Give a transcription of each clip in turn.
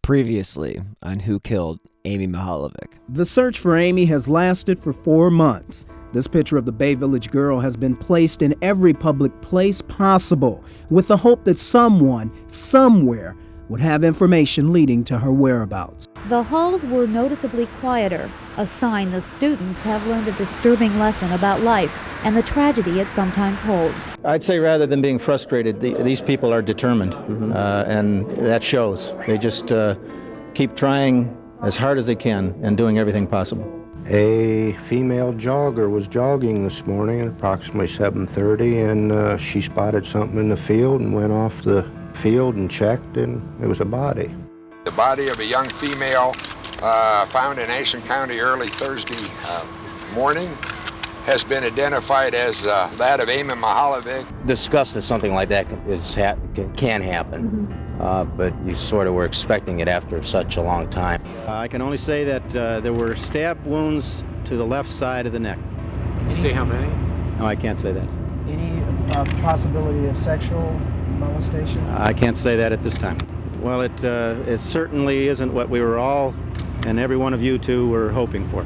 Previously on Who Killed Amy Mihaljevic. The search for Amy has lasted for 4 months. This picture of the Bay Village girl has been placed in every public place possible, with the hope that someone, somewhere, would have information leading to her whereabouts. The halls were noticeably quieter, a sign the students have learned a disturbing lesson about life and the tragedy it sometimes holds. I'd say rather than being frustrated, these people are determined, and that shows. They just keep trying as hard as they can and doing everything possible. A female jogger was jogging this morning at approximately 7:30, and she spotted something in the field and went off the field and checked, and it was a body. The body of a young female found in Ashen County early Thursday morning has been identified as that of Amy Mihaljevic. Disgust that something like that can happen, but you sort of were expecting it after such a long time. I can only say that there were stab wounds to the left side of the neck. You say how many? No, I can't say that. Any possibility of sexual molestation? I can't say that at this time. Well, it certainly isn't what we were all, and every one of you two, were hoping for.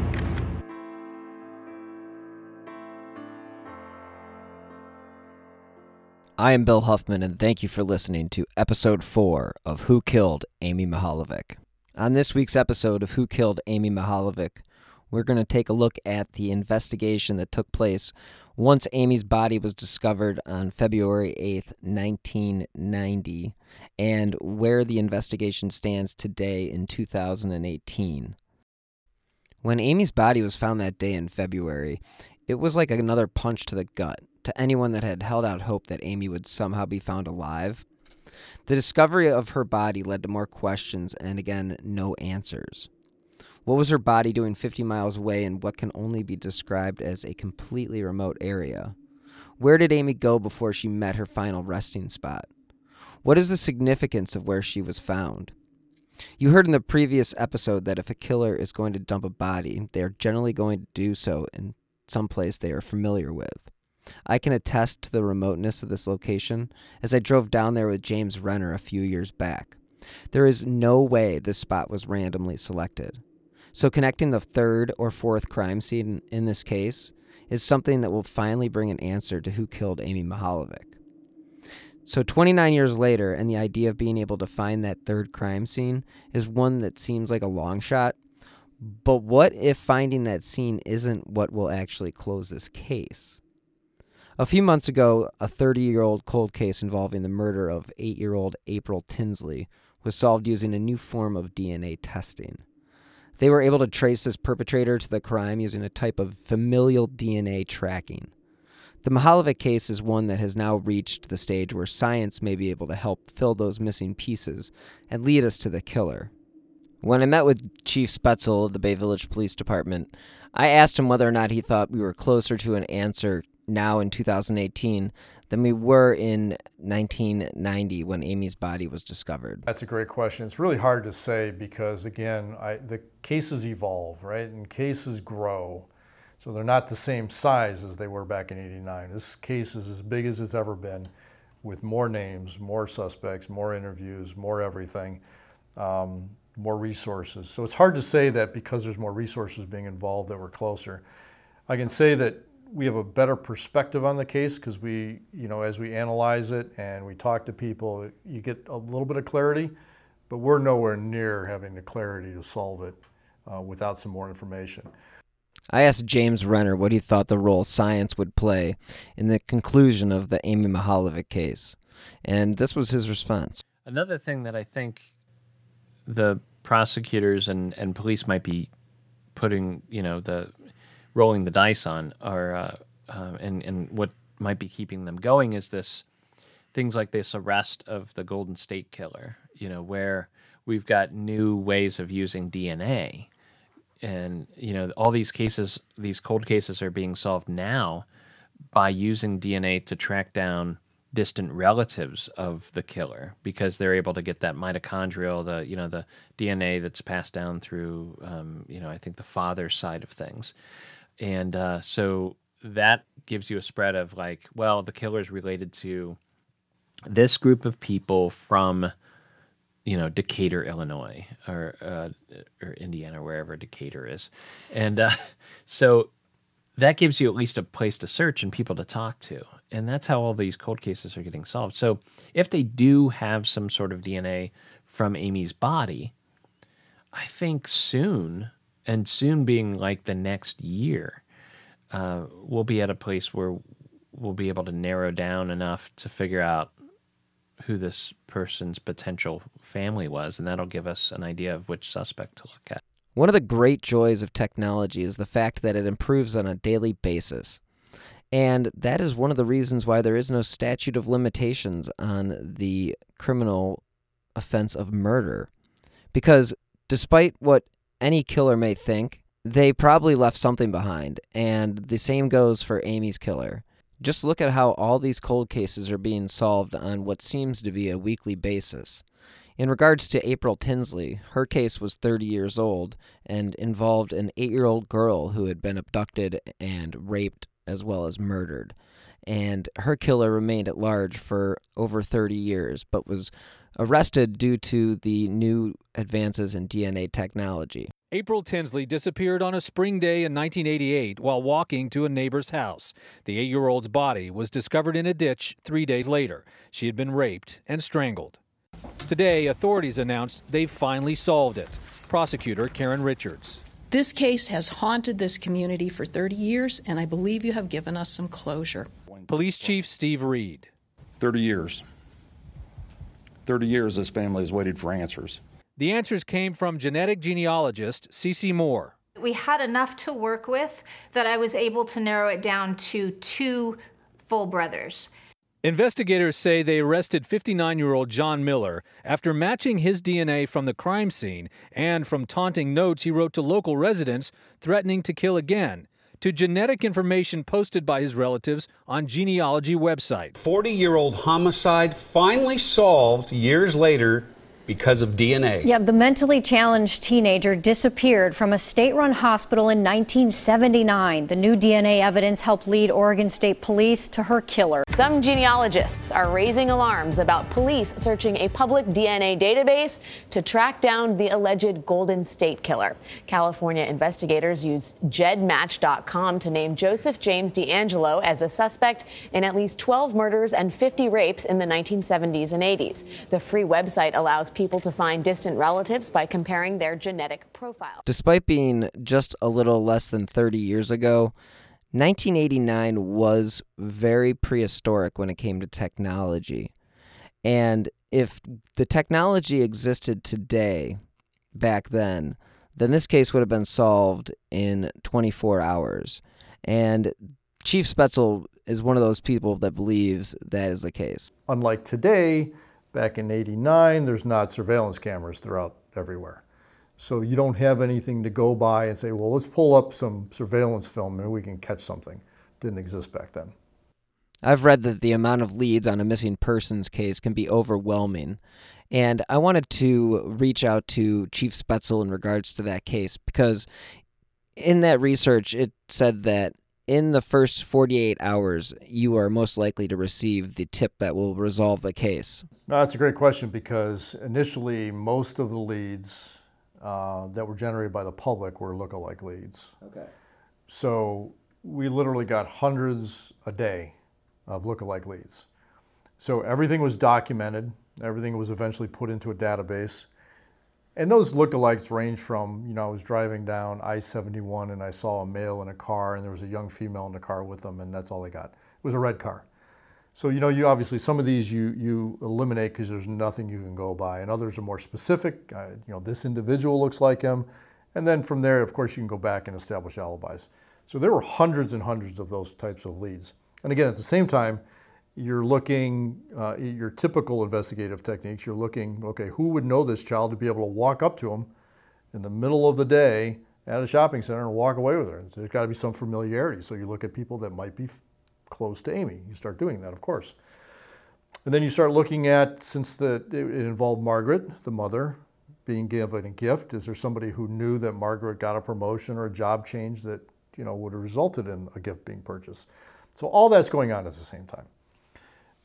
I am Bill Huffman, and thank you for listening to Episode 4 of Who Killed Amy Mihaljevic. On this week's episode of Who Killed Amy Mihaljevic, we're going to take a look at the investigation that took place once Amy's body was discovered on February 8th, 1990, and where the investigation stands today in 2018. When Amy's body was found that day in February, it was like another punch to the gut to anyone that had held out hope that Amy would somehow be found alive. The discovery of her body led to more questions and, again, no answers. What was her body doing 50 miles away in what can only be described as a completely remote area? Where did Amy go before she met her final resting spot? What is the significance of where she was found? You heard in the previous episode that if a killer is going to dump a body, they are generally going to do so in some place they are familiar with. I can attest to the remoteness of this location as I drove down there with James Renner a few years back. There is no way this spot was randomly selected. So connecting the third or fourth crime scene in this case is something that will finally bring an answer to who killed Amy Mihaljevic. So 29 years later, and the idea of being able to find that third crime scene is one that seems like a long shot. But what if finding that scene isn't what will actually close this case? A few months ago, a 30-year-old cold case involving the murder of 8-year-old April Tinsley was solved using a new form of DNA testing. They were able to trace this perpetrator to the crime using a type of familial DNA tracking. The Mihaljevic case is one that has now reached the stage where science may be able to help fill those missing pieces and lead us to the killer. When I met with Chief Spetzel of the Bay Village Police Department, I asked him whether or not he thought we were closer to an answer now in 2018 than we were in 1990 when Amy's body was discovered. That's a great question. It's really hard to say because, again, the cases evolve, right? And cases grow. So they're not the same size as they were back in '89. This case is as big as it's ever been, with more names, more suspects, more interviews, more everything, more resources. So it's hard to say that because there's more resources being involved that we're closer. I can say that we have a better perspective on the case because we, as we analyze it and we talk to people, you get a little bit of clarity, but we're nowhere near having the clarity to solve it without some more information. I asked James Renner what he thought the role science would play in the conclusion of the Amy Mihaljevic case, and this was his response. Another thing that I think the prosecutors and police might be putting, rolling the dice on are, and what might be keeping them going is things like this arrest of the Golden State Killer, where we've got new ways of using DNA. And, all these cases, these cold cases are being solved now by using DNA to track down distant relatives of the killer because they're able to get that mitochondrial, the DNA that's passed down through, I think the father's side of things. And so that gives you a spread of the killer's related to this group of people from Decatur, Illinois, or Indiana, wherever Decatur is. And so that gives you at least a place to search and people to talk to. And that's how all these cold cases are getting solved. So if they do have some sort of DNA from Amy's body, I think soon being like the next year, we'll be at a place where we'll be able to narrow down enough to figure out who this person's potential family was, and that'll give us an idea of which suspect to look at. One of the great joys of technology is the fact that it improves on a daily basis. And that is one of the reasons why there is no statute of limitations on the criminal offense of murder. Because despite what any killer may think, they probably left something behind. And the same goes for Amy's killer. Just look at how all these cold cases are being solved on what seems to be a weekly basis. In regards to April Tinsley, her case was 30 years old and involved an 8-year-old girl who had been abducted and raped as well as murdered. And her killer remained at large for over 30 years, but was arrested due to the new advances in DNA technology. April Tinsley disappeared on a spring day in 1988 while walking to a neighbor's house. The 8-year-old's body was discovered in a ditch 3 days later. She had been raped and strangled. Today, authorities announced they've finally solved it. Prosecutor Karen Richards. This case has haunted this community for 30 years, and I believe you have given us some closure. Police Chief Steve Reed. 30 years. 30 years this family has waited for answers. The answers came from genetic genealogist Cece Moore. We had enough to work with that I was able to narrow it down to 2 full brothers. Investigators say they arrested 59-year-old John Miller after matching his DNA from the crime scene and from taunting notes he wrote to local residents threatening to kill again, to genetic information posted by his relatives on genealogy website. 40-year-old homicide finally solved years later because of DNA. Yeah, the mentally challenged teenager disappeared from a state-run hospital in 1979. The new DNA evidence helped lead Oregon State Police to her killer. Some genealogists are raising alarms about police searching a public DNA database to track down the alleged Golden State Killer. California investigators used GEDmatch.com to name Joseph James DeAngelo as a suspect in at least 12 murders and 50 rapes in the 1970s and 80s. The free website allows people to find distant relatives by comparing their genetic profile. Despite being just a little less than 30 years ago, 1989 was very prehistoric when it came to technology. And if the technology existed today, back then this case would have been solved in 24 hours. And Chief Spaetzel is one of those people that believes that is the case. Unlike today, back in '89, there's not surveillance cameras throughout everywhere. So you don't have anything to go by and say, well, let's pull up some surveillance film and we can catch something. Didn't exist back then. I've read that the amount of leads on a missing persons case can be overwhelming. And I wanted to reach out to Chief Spaetzel in regards to that case because in that research, it said that in the first 48 hours, you are most likely to receive the tip that will resolve the case. No, that's a great question because initially most of the leads that were generated by the public were lookalike leads. Okay. So we literally got hundreds a day of lookalike leads. So everything was documented. Everything was eventually put into a database. And those lookalikes range from, I was driving down I-71 and I saw a male in a car and there was a young female in the car with them and that's all they got. It was a red car. So, you obviously, some of these you eliminate because there's nothing you can go by, and others are more specific. This individual looks like him. And then from there, of course, you can go back and establish alibis. So there were hundreds and hundreds of those types of leads. And again, at the same time, you're looking, your typical investigative techniques, you're looking, okay, who would know this child to be able to walk up to him in the middle of the day at a shopping center and walk away with her? There's got to be some familiarity. So you look at people that might be close to Amy. You start doing that, of course. And then you start looking at, since it involved Margaret, the mother, being given a gift, is there somebody who knew that Margaret got a promotion or a job change that, would have resulted in a gift being purchased? So all that's going on at the same time.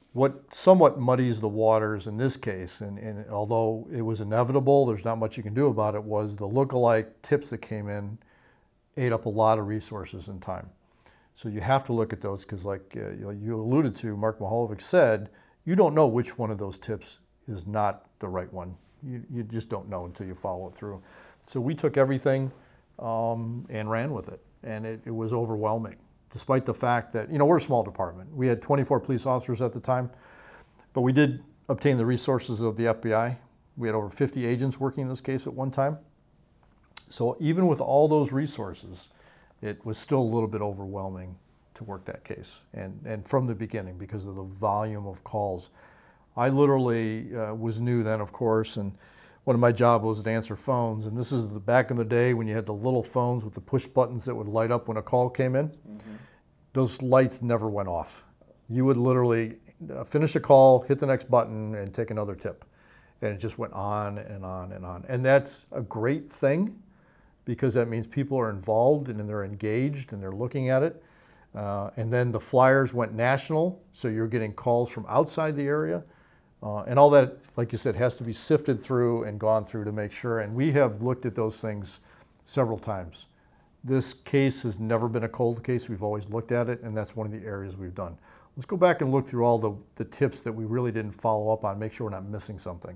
What somewhat muddies the waters in this case, and although it was inevitable, there's not much you can do about it, was the lookalike tips that came in ate up a lot of resources and time. So you have to look at those because, like you alluded to, Mark Mihaljevic said, you don't know which one of those tips is not the right one. You just don't know until you follow it through. So we took everything and ran with it, and it was overwhelming, despite the fact that, we're a small department. We had 24 police officers at the time, but we did obtain the resources of the FBI. We had over 50 agents working in this case at one time. So even with all those resources, it was still a little bit overwhelming to work that case, and from the beginning because of the volume of calls. I literally was new then, of course, and one of my jobs was to answer phones, and this is back in the day when you had the little phones with the push buttons that would light up when a call came in. Mm-hmm. Those lights never went off. You would literally finish a call, hit the next button, and take another tip. And it just went on and on and on. And that's a great thing because that means people are involved and they're engaged and they're looking at it. And then the flyers went national, so you're getting calls from outside the area. And all that, like you said, has to be sifted through and gone through to make sure. And we have looked at those things several times. This case has never been a cold case. We've always looked at it, and that's one of the areas we've done. Let's go back and look through all the tips that we really didn't follow up on, make sure we're not missing something.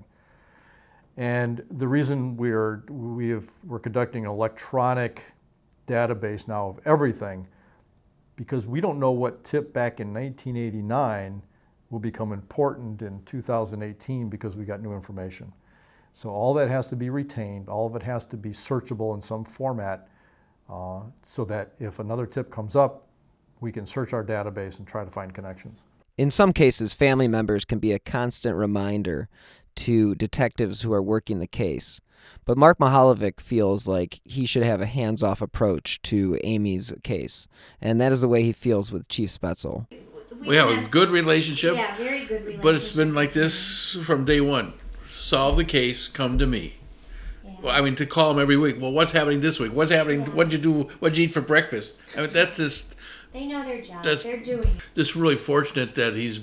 And the reason we're conducting an electronic database now of everything, because we don't know what tip back in 1989 will become important in 2018 because we got new information. So all that has to be retained, all of it has to be searchable in some format so that if another tip comes up, we can search our database and try to find connections. In some cases, family members can be a constant reminder to detectives who are working the case. But Mark Mihaljevic feels like he should have a hands-off approach to Amy's case, and that is the way he feels with Chief Spaetzel. We have a good relationship. Yeah, very good relationship. But it's been like this from day one. Solve the case, come to me. Yeah. Well, I mean, to call him every week. Well, what's happening this week? What's happening? Yeah. What'd you do? What'd you eat for breakfast? I mean, that's just... They know their job. They're doing it. It's really fortunate that he's...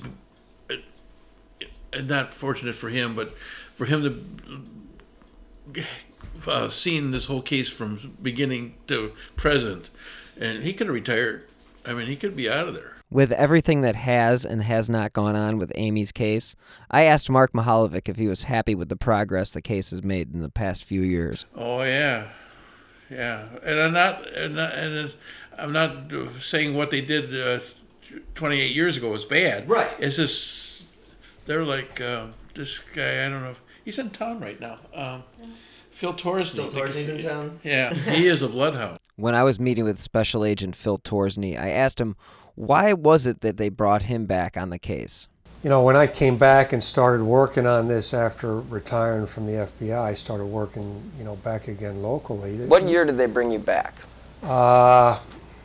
Not fortunate for him, but for him to... seen this whole case from beginning to present. And he could have retired. I mean, he could be out of there. With everything that has and has not gone on with Amy's case, I asked Mark Mihaljevic if he was happy with the progress the case has made in the past few years. Oh yeah, and I'm not saying what they did 28 years ago was bad. Right. It's just they're like this guy. I don't know if he's in town right now. Phil Torsney. Phil Torsney's in town. Yeah, he is a bloodhound. When I was meeting with Special Agent Phil Torsney, I asked him, why was it that they brought him back on the case? When I came back and started working on this after retiring from the FBI, I started working, back again locally. What year did they bring you back? I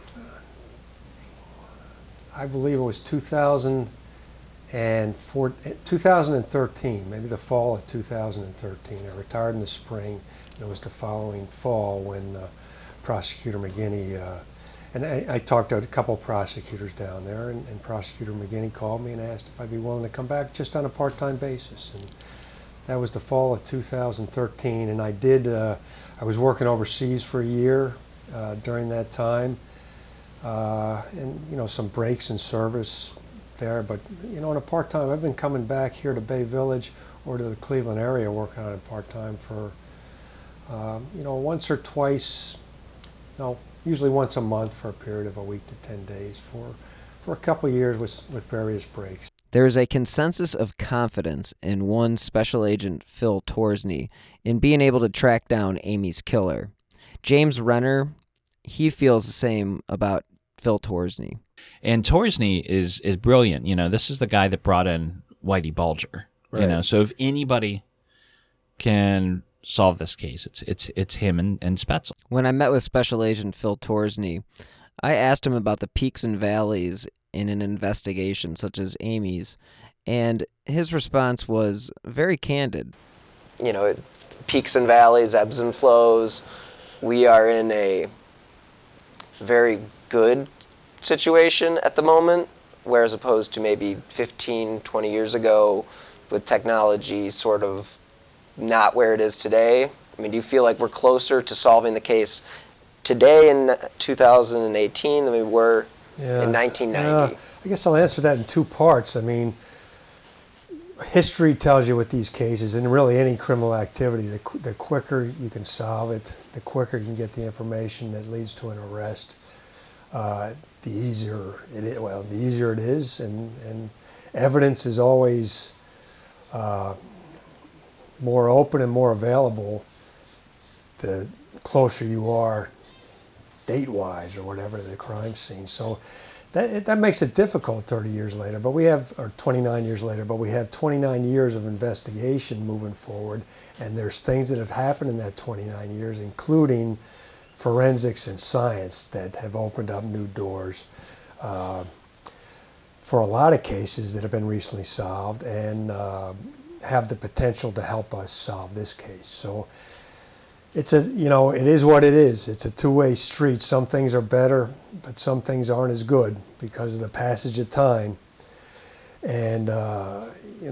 believe it was 2013, maybe the fall of 2013. I retired in the spring, and it was the following fall when Prosecutor McGinney, and I talked to a couple of prosecutors down there, and Prosecutor McGinney called me and asked if I'd be willing to come back just on a part-time basis. And that was the fall of 2013, and I was working overseas for a year during that time, and some breaks in service there, but on a part-time, I've been coming back here to Bay Village or to the Cleveland area working on it part-time for, once or twice, usually once a month for a period of a week to 10 days for a couple of years with various breaks. There is a consensus of confidence in one Special Agent Phil Torsney in being able to track down Amy's killer. James Renner, he feels the same about Phil Torsney. And Torsney is brilliant. This is the guy that brought in Whitey Bulger. Right. So if anybody can solve this case, it's him and Spaetzel. When I met with Special Agent Phil Torsney, I asked him about the peaks and valleys in an investigation such as Amy's, and his response was very candid. Peaks and valleys, ebbs and flows. We are in a very good situation at the moment whereas opposed to maybe 15, 20 years ago with technology sort of not where it is today? I mean, do you feel like we're closer to solving the case today in 2018 than we were in 1990? I guess I'll answer that in two parts. I mean, history tells you with these cases, and really any criminal activity, the quicker you can solve it, the quicker you can get the information that leads to an arrest, the easier it is. Well, the easier it is, and evidence is always more open and more available the closer you are date-wise or whatever to the crime scene. So that makes it difficult 30 years later, or 29 years later, but we have 29 years of investigation moving forward, and there's things that have happened in that 29 years, including forensics and science, that have opened up new doors for a lot of cases that have been recently solved and have the potential to help us solve this case. So it is what it is. It's a two-way street. Some things are better, but some things aren't as good because of the passage of time. And I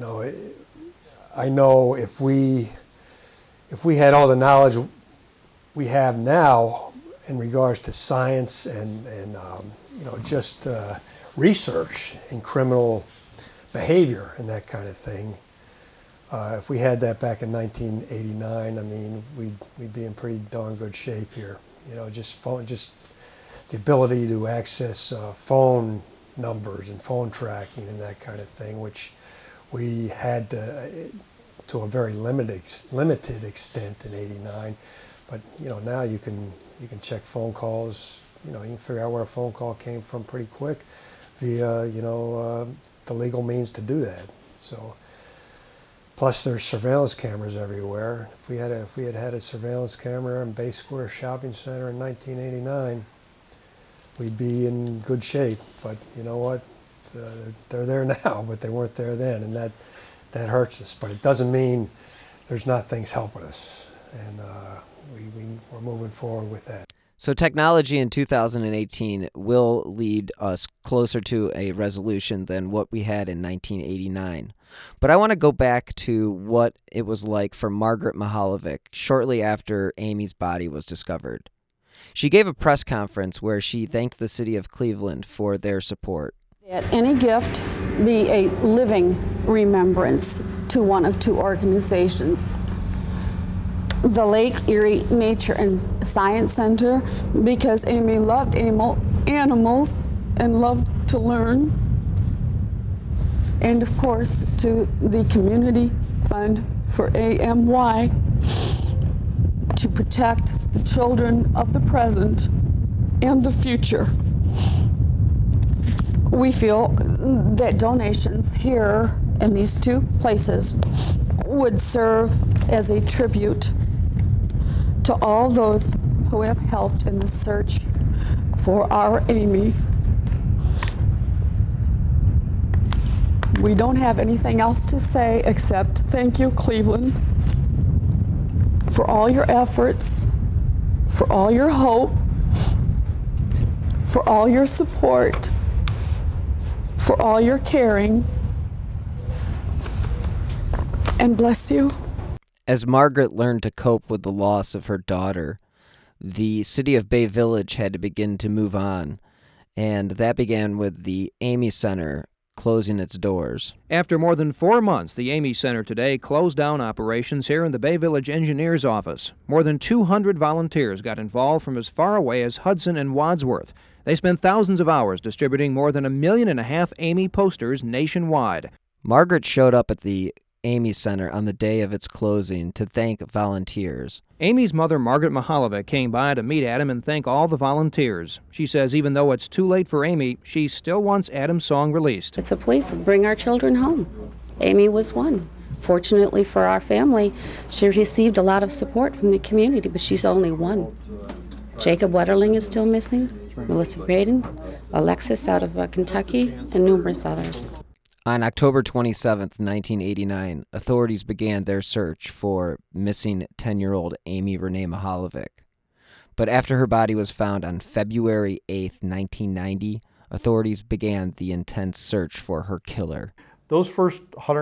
know if we had all the knowledge we have now in regards to science and just research in criminal behavior and that kind of thing, if we had that back in 1989, I mean, we'd be in pretty darn good shape here. Just the ability to access phone numbers and phone tracking and that kind of thing, which we had to a very limited extent in '89. But now you can check phone calls. You can figure out where a phone call came from pretty quick via the legal means to do that. So. Plus, there's surveillance cameras everywhere. If we had had a surveillance camera in Bay Square Shopping Center in 1989, we'd be in good shape. But you know what? They're there now, but they weren't there then, and that hurts us. But it doesn't mean there's not things helping us, and we're moving forward with that. So technology in 2018 will lead us closer to a resolution than what we had in 1989. But I want to go back to what it was like for Margaret Mihaljevic shortly after Amy's body was discovered. She gave a press conference where she thanked the city of Cleveland for their support. That any gift be a living remembrance to one of two organizations. The Lake Erie Nature and Science Center, because Amy loved animals and loved to learn. And of course, to the Community Fund for AMY to protect the children of the present and the future. We feel that donations here in these two places would serve as a tribute to all those who have helped in the search for our Amy. We don't have anything else to say except thank you, Cleveland, for all your efforts, for all your hope, for all your support, for all your caring, and bless you. As Margaret learned to cope with the loss of her daughter, the city of Bay Village had to begin to move on, and that began with the Amy Center closing its doors. After more than 4 months, the Amy Center today closed down operations here in the Bay Village Engineers Office. More than 200 volunteers got involved from as far away as Hudson and Wadsworth. They spent thousands of hours distributing more than 1.5 million Amy posters nationwide. Margaret showed up at the Amy Center on the day of its closing to thank volunteers. Amy's mother, Margaret Mihaljevic, came by to meet Adam and thank all the volunteers. She says even though it's too late for Amy, she still wants Adam's song released. It's a plea for bring our children home. Amy was one. Fortunately for our family, she received a lot of support from the community, but she's only one. Jacob Wetterling is still missing, Melissa Braden, Alexis out of Kentucky, and numerous others. On October 27, 1989, authorities began their search for missing 10-year-old Amy Renee Mihaljevic. But after her body was found on February 8, 1990, authorities began the intense search for her killer. Those first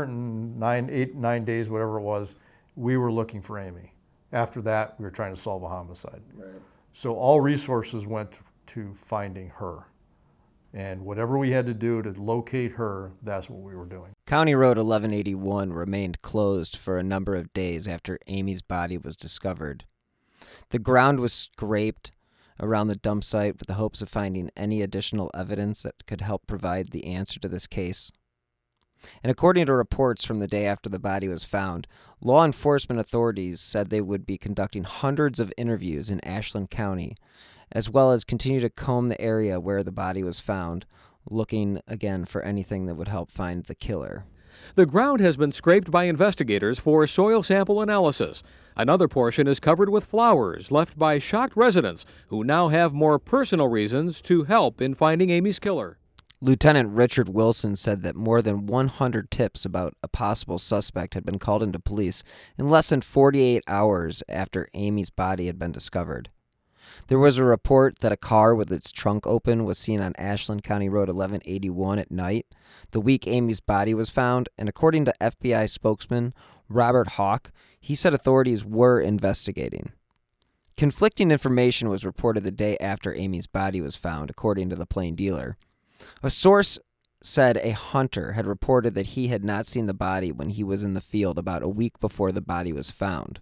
9 days, whatever it was, we were looking for Amy. After that, we were trying to solve a homicide. Right. So all resources went to finding her. And whatever we had to do to locate her, that's what we were doing. County Road 1181 remained closed for a number of days after Amy's body was discovered. The ground was scraped around the dump site with the hopes of finding any additional evidence that could help provide the answer to this case. And according to reports from the day after the body was found, law enforcement authorities said they would be conducting hundreds of interviews in Ashland County, as well as continue to comb the area where the body was found, looking again for anything that would help find the killer. The ground has been scraped by investigators for soil sample analysis. Another portion is covered with flowers left by shocked residents who now have more personal reasons to help in finding Amy's killer. Lieutenant Richard Wilson said that more than 100 tips about a possible suspect had been called into police in less than 48 hours after Amy's body had been discovered. There was a report that a car with its trunk open was seen on Ashland County Road 1181 at night, the week Amy's body was found, and according to FBI spokesman Robert Hawk, he said authorities were investigating. Conflicting information was reported the day after Amy's body was found, according to the Plain Dealer. A source said a hunter had reported that he had not seen the body when he was in the field about a week before the body was found.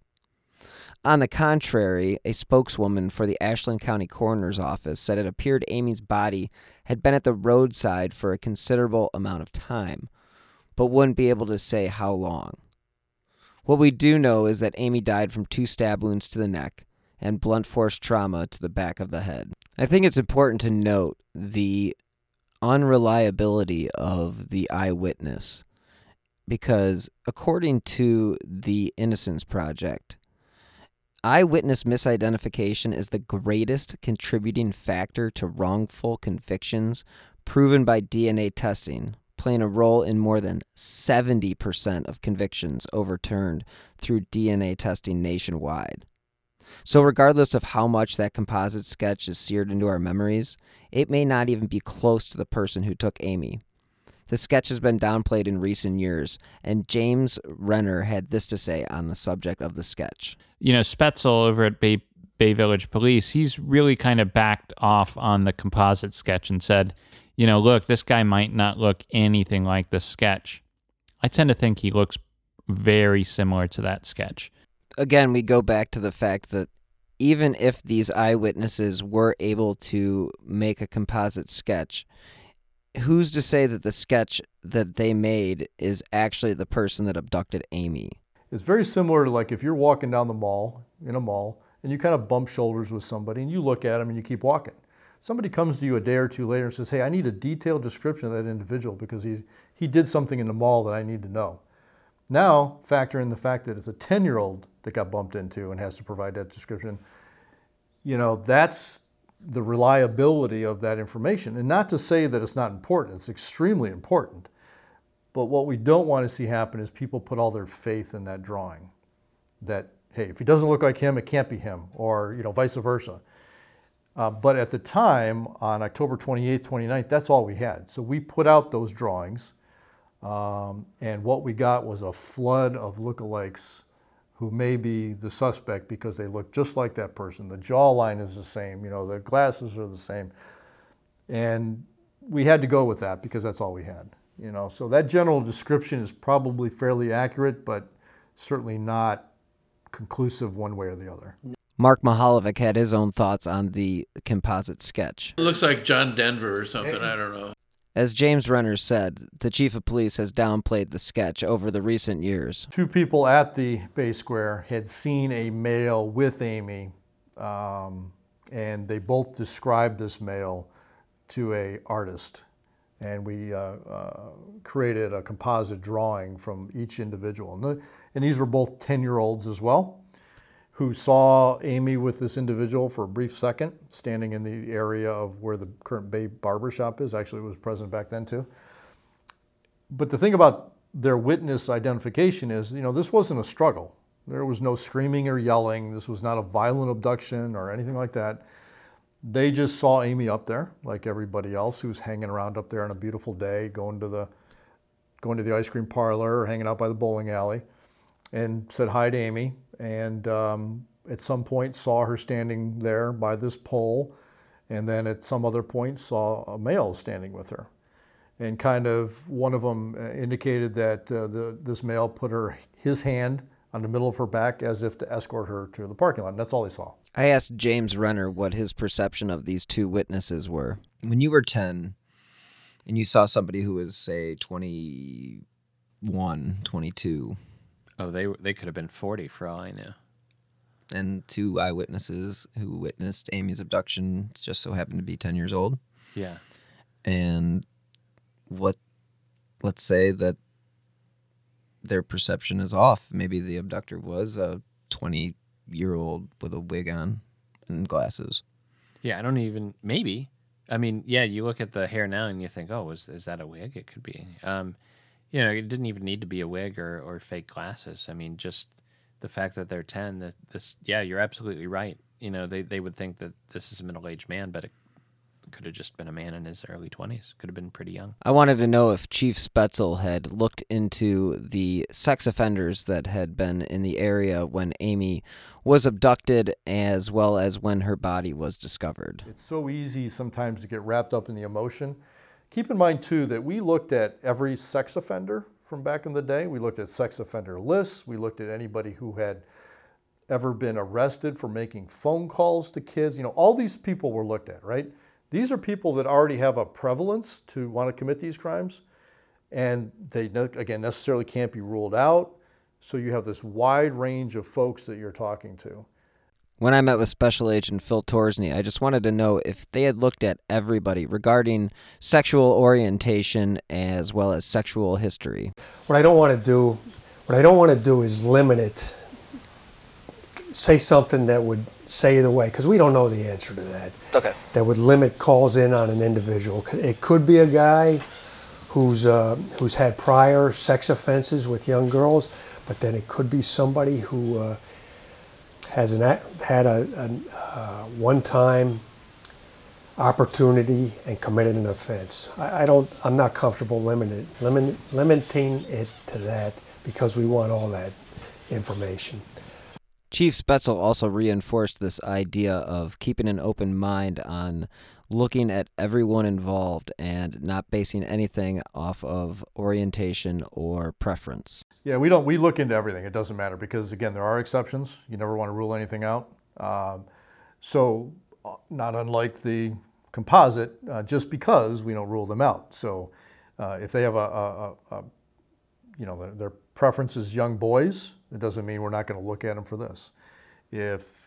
On the contrary, a spokeswoman for the Ashland County Coroner's Office said it appeared Amy's body had been at the roadside for a considerable amount of time, but wouldn't be able to say how long. What we do know is that Amy died from 2 stab wounds to the neck and blunt force trauma to the back of the head. I think it's important to note the unreliability of the eyewitness, because according to the Innocence Project, eyewitness misidentification is the greatest contributing factor to wrongful convictions proven by DNA testing, playing a role in more than 70% of convictions overturned through DNA testing nationwide. So regardless of how much that composite sketch is seared into our memories, it may not even be close to the person who took Amy. The sketch has been downplayed in recent years, and James Renner had this to say on the subject of the sketch. You know, Spetzel over at Bay Village Police, he's really kind of backed off on the composite sketch and said, you know, look, this guy might not look anything like the sketch. I tend to think he looks very similar to that sketch. Again, we go back to the fact that even if these eyewitnesses were able to make a composite sketch, who's to say that the sketch that they made is actually the person that abducted Amy? It's very similar to like if you're walking down the mall, in a mall, and you kind of bump shoulders with somebody and you look at them and you keep walking. Somebody comes to you a day or two later and says, hey, I need a detailed description of that individual because he did something in the mall that I need to know. Now, factor in the fact that it's a 10-year-old that got bumped into and has to provide that description. You know, that's the reliability of that information. And not to say that it's not important, it's extremely important. But what we don't want to see happen is people put all their faith in that drawing. That, hey, if he doesn't look like him, it can't be him, or, you know, vice versa. But at the time, on October 28th, 29th, that's all we had. So we put out those drawings, and what we got was a flood of lookalikes who may be the suspect because they look just like that person. The jawline is the same, you know, the glasses are the same. And we had to go with that because that's all we had, you know. So that general description is probably fairly accurate, but certainly not conclusive one way or the other. Mark Mahalovic had his own thoughts on the composite sketch. It looks like John Denver or something, I don't know. As James Renner said, the chief of police has downplayed the sketch over the recent years. 2 people at the Bay Square had seen a male with Amy, and they both described this male to an artist. And we created a composite drawing from each individual. And these were both 10-year-olds as well, who saw Amy with this individual for a brief second, standing in the area of where the current Bay Barber Shop is. Actually, it was present back then too. But the thing about their witness identification is, you know, this wasn't a struggle. There was no screaming or yelling. This was not a violent abduction or anything like that. They just saw Amy up there, like everybody else who's hanging around up there on a beautiful day, going to the ice cream parlor or hanging out by the bowling alley, and said hi to Amy. And at some point saw her standing there by this pole, and then at some other point saw a male standing with her. And kind of one of them indicated that this male put his hand on the middle of her back as if to escort her to the parking lot. And that's all they saw. I asked James Renner what his perception of these two witnesses were. When you were 10 and you saw somebody who was, say, 21, 22. Oh, they could have been 40 for all I knew. And two eyewitnesses who witnessed Amy's abduction just so happened to be 10 years old. Yeah. And let's say that their perception is off. Maybe the abductor was a 20-year-old with a wig on and glasses. Yeah, I don't even, maybe. I mean, yeah, you look at the hair now and you think, oh, is that a wig? It could be. It didn't even need to be a wig or fake glasses. I mean, just the fact that they're 10, you're absolutely right. They would think that this is a middle-aged man, but it could have just been a man in his early 20s. Could have been pretty young. I wanted to know if Chief Spetzel had looked into the sex offenders that had been in the area when Amy was abducted, as well as when her body was discovered. It's so easy sometimes to get wrapped up in the emotion. Keep in mind, too, that we looked at every sex offender from back in the day. We looked at sex offender lists. We looked at anybody who had ever been arrested for making phone calls to kids. All these people were looked at, right? These are people that already have a prevalence to want to commit these crimes, and they, again, necessarily can't be ruled out. So you have this wide range of folks that you're talking to. When I met with Special Agent Phil Torsney, I just wanted to know if they had looked at everybody regarding sexual orientation as well as sexual history. What I don't want to do is limit it, say something that would say either way, because we don't know the answer to that. Okay. That would limit calls in on an individual. It could be a guy who's had prior sex offenses with young girls, but then it could be somebody who had a one-time opportunity and committed an offense. I'm not comfortable limiting it to that because we want all that information. Chief Spetzel also reinforced this idea of keeping an open mind on looking at everyone involved and not basing anything off of orientation or preference. Yeah, we look into everything. It doesn't matter because, again, there are exceptions. You never want to rule anything out. So not unlike the composite, just because we don't rule them out. So if they have their preference is young boys, it doesn't mean we're not going to look at them for this. If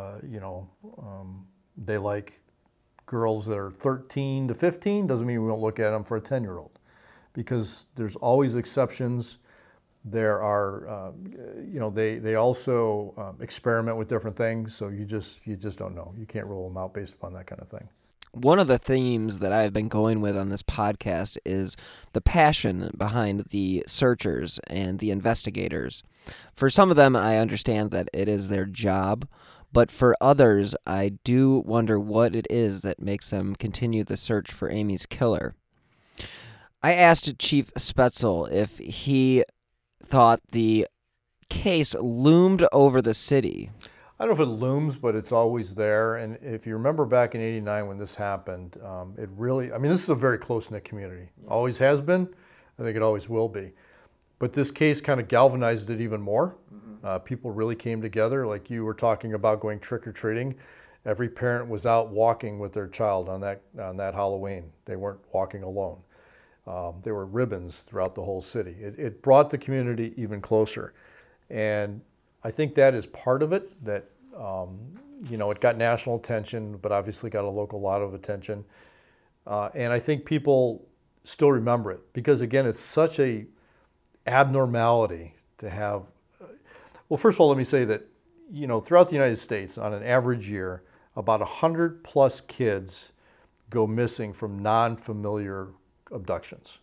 they like girls that are 13 to 15, doesn't mean we won't look at them for a 10-year-old, because there's always exceptions. There are, they also experiment with different things, so you just don't know. You can't rule them out based upon that kind of thing. One of the themes that I've been going with on this podcast is the passion behind the searchers and the investigators. For some of them, I understand that it is their job, but for others, I do wonder what it is that makes them continue the search for Amy's killer. I asked Chief Spetzel if he thought the case loomed over the city. I don't know if it looms, but it's always there. And if you remember back in '89 when this happened, this is a very close-knit community. Always has been. I think it always will be. But this case kind of galvanized it even more. People really came together. Like you were talking about going trick-or-treating. Every parent was out walking with their child on that Halloween. They weren't walking alone. There were ribbons throughout the whole city. It brought the community even closer. And I think that is part of it, that, it got national attention, but obviously got a lot of attention. And I think people still remember it because, again, it's such a abnormality to have. Well, first of all, let me say that, throughout the United States, on an average year, about 100 plus kids go missing from non-familiar abductions.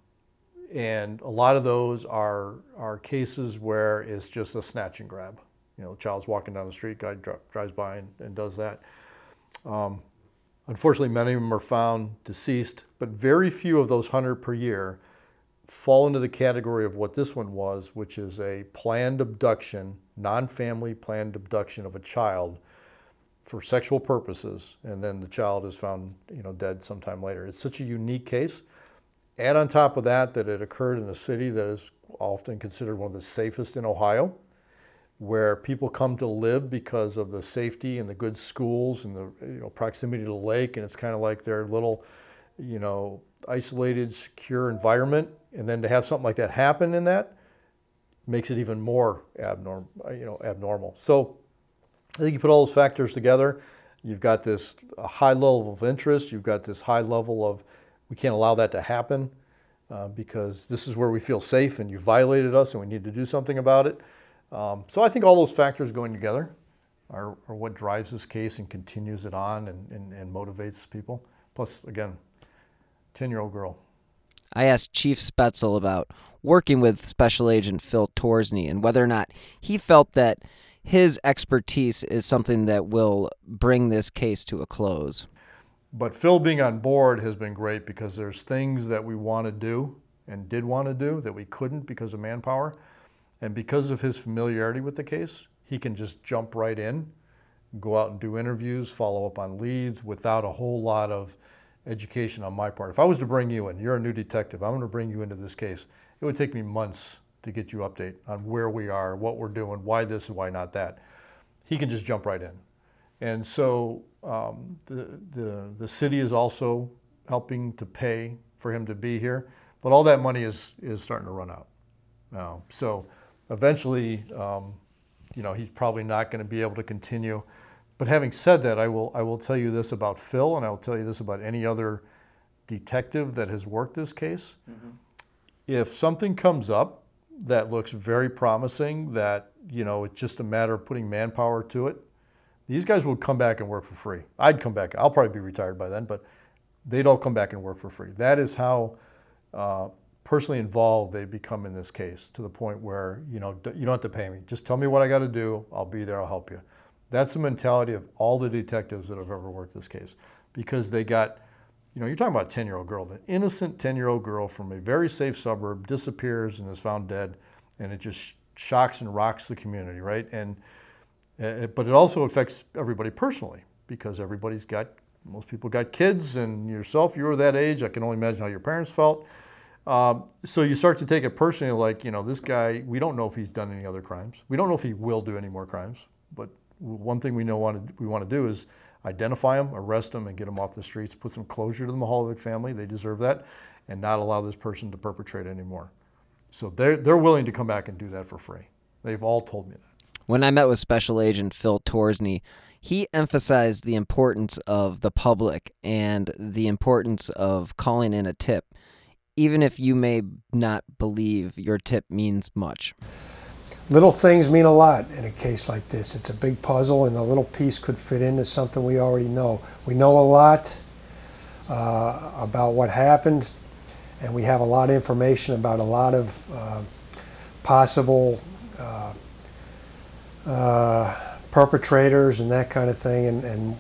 And a lot of those are cases where it's just a snatch and grab. You know, the child's walking down the street, guy drives by and does that. Unfortunately, many of them are found deceased, but very few of those 100 per year fall into the category of what this one was, which is a planned abduction, non-family planned abduction of a child for sexual purposes, and then the child is found, dead sometime later. It's such a unique case. Add on top of that it occurred in a city that is often considered one of the safest in Ohio, where people come to live because of the safety and the good schools and the proximity to the lake, and it's kind of like their little, isolated, secure environment. And then to have something like that happen in that makes it even more abnormal. So I think you put all those factors together, you've got this high level of interest, you've got this high level of, we can't allow that to happen because this is where we feel safe and you violated us and we need to do something about it. So I think all those factors going together are what drives this case and continues it on and motivates people. Plus, again, 10-year-old girl. I asked Chief Spaetzel about working with Special Agent Phil Torsney and whether or not he felt that his expertise is something that will bring this case to a close. But Phil being on board has been great because there's things that we want to do and did want to do that we couldn't because of manpower. And because of his familiarity with the case, he can just jump right in, go out and do interviews, follow up on leads without a whole lot of education on my part. If I was to bring you in, you're a new detective, I'm going to bring you into this case, it would take me months to get you update on where we are, what we're doing, why this and why not that. He can just jump right in. And so the city is also helping to pay for him to be here, but all that money is starting to run out now. So eventually, he's probably not going to be able to continue. But having said that, I will tell you this about Phil, and I will tell you this about any other detective that has worked this case. Mm-hmm. If something comes up that looks very promising, that it's just a matter of putting manpower to it, these guys will come back and work for free. I'd come back. I'll probably be retired by then, but they'd all come back and work for free. That is how personally involved they become in this case, to the point where you don't have to pay me. Just tell me what I got to do. I'll be there. I'll help you. That's the mentality of all the detectives that have ever worked this case, because they got, you're talking about a 10-year-old girl, an innocent 10-year-old girl from a very safe suburb disappears and is found dead, and it just shocks and rocks the community, right? But it also affects everybody personally, because most people got kids, and yourself, you were that age. I can only imagine how your parents felt. So you start to take it personally, like, this guy, we don't know if he's done any other crimes. We don't know if he will do any more crimes, but one thing we want to do is identify him, arrest him, and get him off the streets, put some closure to the Mihaljevic family. They deserve that, and not allow this person to perpetrate anymore. So they're willing to come back and do that for free. They've all told me that. When I met with Special Agent Phil Torsney, he emphasized the importance of the public and the importance of calling in a tip, even if you may not believe your tip means much. Little things mean a lot in a case like this. It's a big puzzle, and a little piece could fit into something we already know. We know a lot about what happened, and we have a lot of information about a lot of possible perpetrators and that kind of thing, and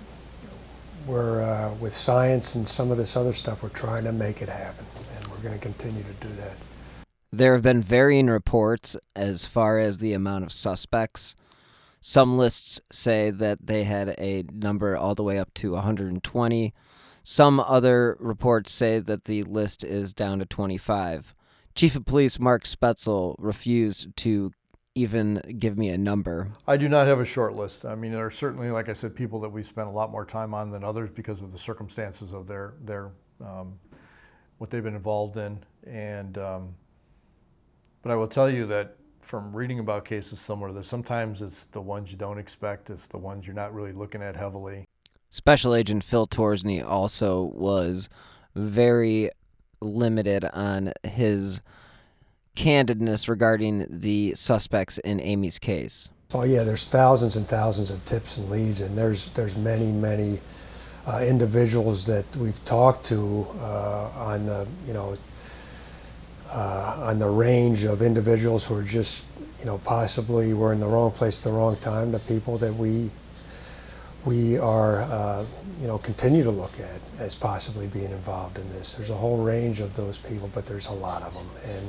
we're with science and some of this other stuff, we're trying to make it happen, and we're going to continue to do that. There have been varying reports as far as the amount of suspects. Some lists say that they had a number all the way up to 120. Some other reports say that the list is down to 25. Chief of Police Mark Spaetzel refused to even give me a number. I do not have a short list. I mean, there are certainly, like I said, people that we spent a lot more time on than others because of the circumstances of their what they've been involved in. And but I will tell you that from reading about cases similar, that sometimes it's the ones you don't expect, it's the ones you're not really looking at heavily. Special Agent Phil Torsney also was very limited on his candidness regarding the suspects in Amy's case. Oh yeah, there's thousands and thousands of tips and leads, and there's many individuals that we've talked to on the on the range of individuals who are just, possibly were in the wrong place at the wrong time, to people that we are, continue to look at as possibly being involved in this. There's a whole range of those people, but there's a lot of them. And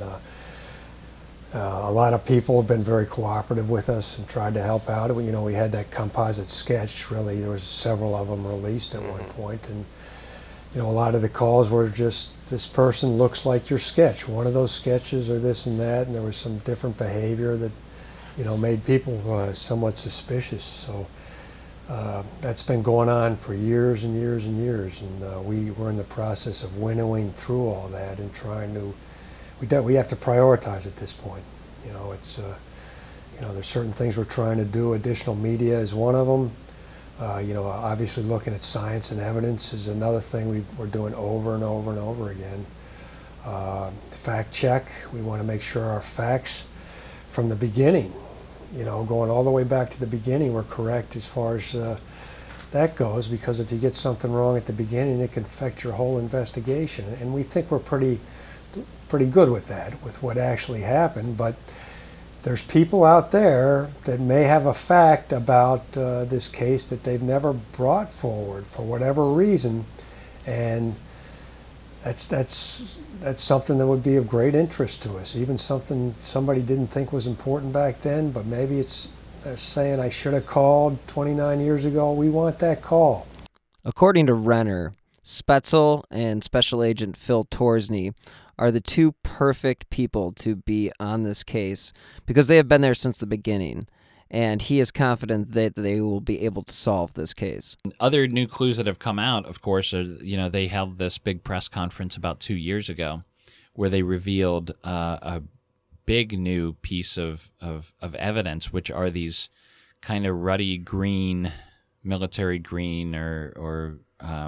a lot of people have been very cooperative with us and tried to help out. We had that composite sketch, really, there was several of them released at one point. And, a lot of the calls were just, this person looks like your sketch, one of those sketches or this and that, and there was some different behavior that, made people somewhat suspicious. So that's been going on for years and years and years, and we were in the process of winnowing through all that and trying to, we have to prioritize at this point. It's, there's certain things we're trying to do. Additional media is one of them. Obviously looking at science and evidence is another thing we're doing over and over and over again. Fact check, we want to make sure our facts from the beginning, going all the way back to the beginning, were correct as far as that goes, because if you get something wrong at the beginning, it can affect your whole investigation. And we think we're pretty good with that, with what actually happened, but there's people out there that may have a fact about this case that they've never brought forward for whatever reason, and that's something that would be of great interest to us. Even something somebody didn't think was important back then, but maybe they're saying, I should have called 29 years ago. We want that call. According to Renner, Spetzel and Special Agent Phil Torsney are the two perfect people to be on this case because they have been there since the beginning, and he is confident that they will be able to solve this case. Other new clues that have come out, of course, are, they held this big press conference about 2 years ago where they revealed a big new piece of evidence, which are these kind of ruddy green, military green or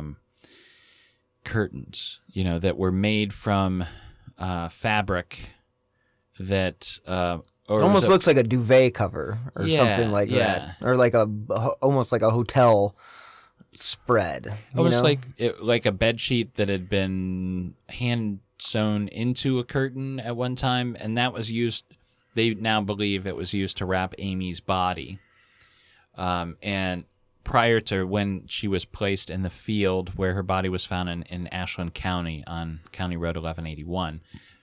curtains, that were made from fabric that almost looks like a duvet cover or something like that, or like almost like a hotel spread, almost like a bed sheet that had been hand sewn into a curtain at one time, and that was used. They now believe it was used to wrap Amy's body, and prior to when she was placed in the field where her body was found in Ashland County on County Road 1181.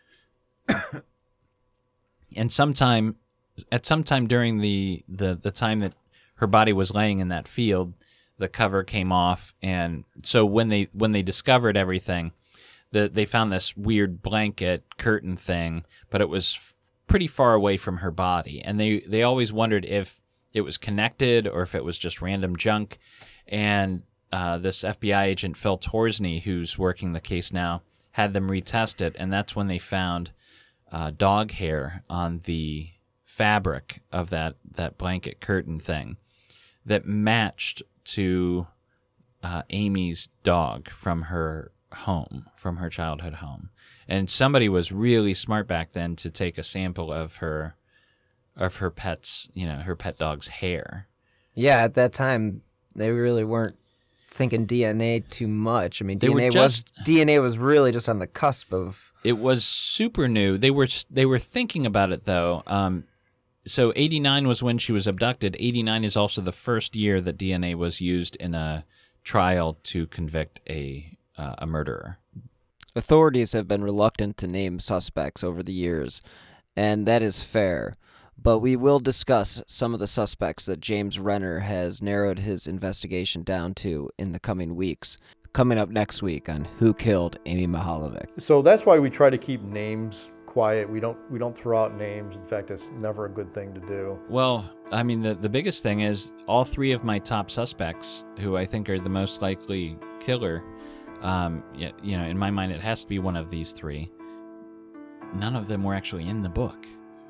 And at some time during the time that her body was laying in that field, the cover came off, and so when they discovered everything, they found this weird blanket curtain thing, but it was pretty far away from her body, and they always wondered if it was connected or if it was just random junk. And this FBI agent, Phil Torsney, who's working the case now, had them retest it, and that's when they found dog hair on the fabric of that blanket curtain thing that matched to Amy's dog from her home, from her childhood home. And somebody was really smart back then to take a sample of her pet's, her pet dog's hair. Yeah, at that time, they really weren't thinking DNA too much. I mean, DNA was really just on the cusp of. It was super new. They were thinking about it though. So 89 was when she was abducted. 89 is also the first year that DNA was used in a trial to convict a murderer. Authorities have been reluctant to name suspects over the years, and that is fair. But we will discuss some of the suspects that James Renner has narrowed his investigation down to in the coming weeks. Coming up next week on Who Killed Amy Mihaljevic. So that's why we try to keep names quiet. We don't throw out names. In fact, that's never a good thing to do. Well, I mean, the biggest thing is all three of my top suspects, who I think are the most likely killer, in my mind, it has to be one of these three. None of them were actually in the book,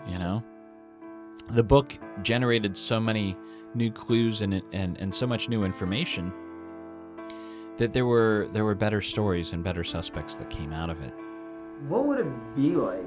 The book generated so many new clues and so much new information that there were better stories and better suspects that came out of it. What would it be like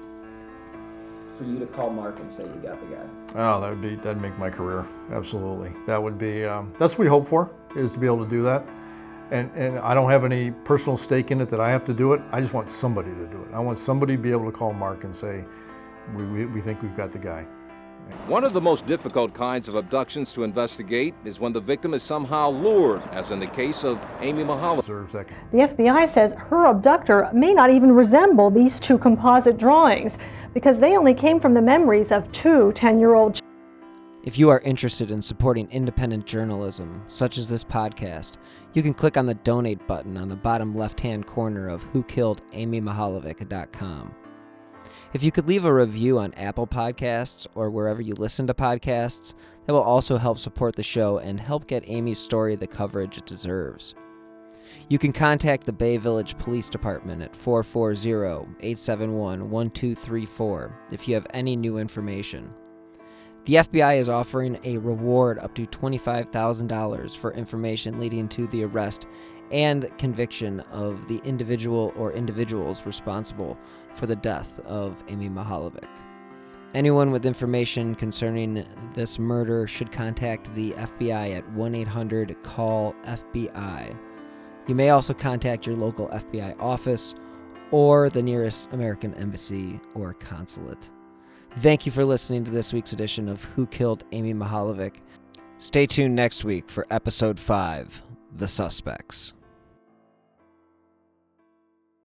for you to call Mark and say you got the guy? Oh, that'd make my career. Absolutely. That would be, that's what we hope for, is to be able to do that. And I don't have any personal stake in it that I have to do it. I just want somebody to do it. I want somebody to be able to call Mark and say, we think we've got the guy. One of the most difficult kinds of abductions to investigate is when the victim is somehow lured, as in the case of Amy Mihaljevic. The FBI says her abductor may not even resemble these two composite drawings because they only came from the memories of two 10-year-old children. If you are interested in supporting independent journalism, such as this podcast, you can click on the donate button on the bottom left-hand corner of whokilledamymihaljevic.com. If you could leave a review on Apple Podcasts or wherever you listen to podcasts, that will also help support the show and help get Amy's story the coverage it deserves. You can contact the Bay Village Police Department at 440-871-1234 if you have any new information. The FBI is offering a reward up to $25,000 for information leading to the arrest and conviction of the individual or individuals responsible for the death of Amy Mihaljevic. Anyone with information concerning this murder should contact the FBI at 1-800-CALL-FBI. You may also contact your local FBI office or the nearest American embassy or consulate. Thank you for listening to this week's edition of Who Killed Amy Mihaljevic. Stay tuned next week for Episode 5, The Suspects.